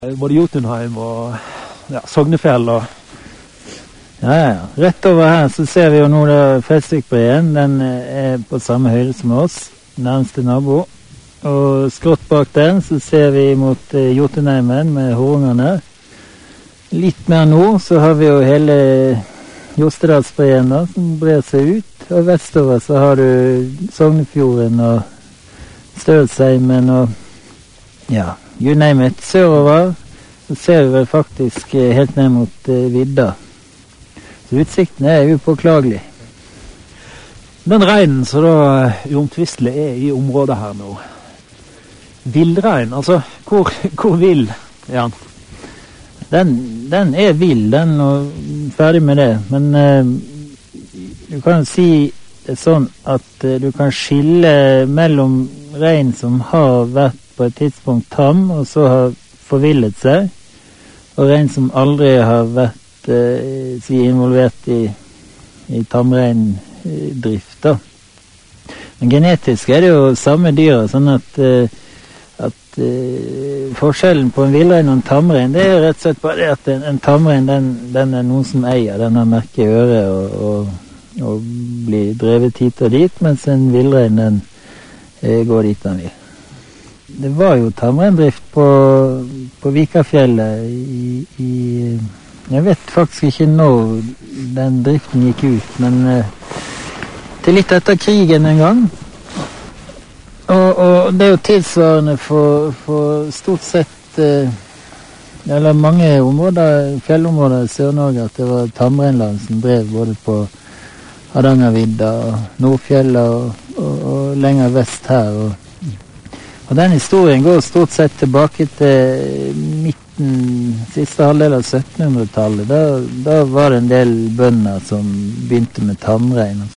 Både Jotunheim og Sognefjell og Rett over her så ser vi jo nå Fetsvikbreen. Den på samme høyde som oss, nærmeste nabo. Og skrått bak den så ser vi mot Jotunheimen med Horungerne. Litt mer nord så har vi jo hele Jostedalsbreen da, som brer seg ut. Og vestover så har du Sognefjorden og Stølsheimen og you name it. Sørover så ser vi vel faktisk helt ned mot vidda. Så utsikten upåklagelig. Den reinen som da uomtvistelig i området her nå. Villrein, altså hvor vill han? Den vill, den, og ferdig med det. Men du kan si det sånn at du kan skille mellom rein som har vært på et tidspunkt tam, og så har forvillet seg, og rein som aldri har vært involvert i tamreindrift da. Men genetisk det jo samme dyr, sånn at forskjellen på en villrein og en tamrein, det rett og slett bare det at en tamrein, den noen som eier, den har merke i øret og blir drevet hit og dit, mens en villrein, den går dit den vil. Det var jo tamreindrift på Vikafjellet jeg vet faktisk ikke når den driften gikk ut, men til litt etter krigen en gang. Og det jo tilsvarende for stort sett, eller mange områder, fjellområder i Sør-Norge, at det var tamreinland som drev både på Hardangervidda og Nordfjellet og lenger vest her. Og den historien går stort sett tilbake til siste halvdel av 1700-tallet. Da var det en del bønder som begynte med tamrein.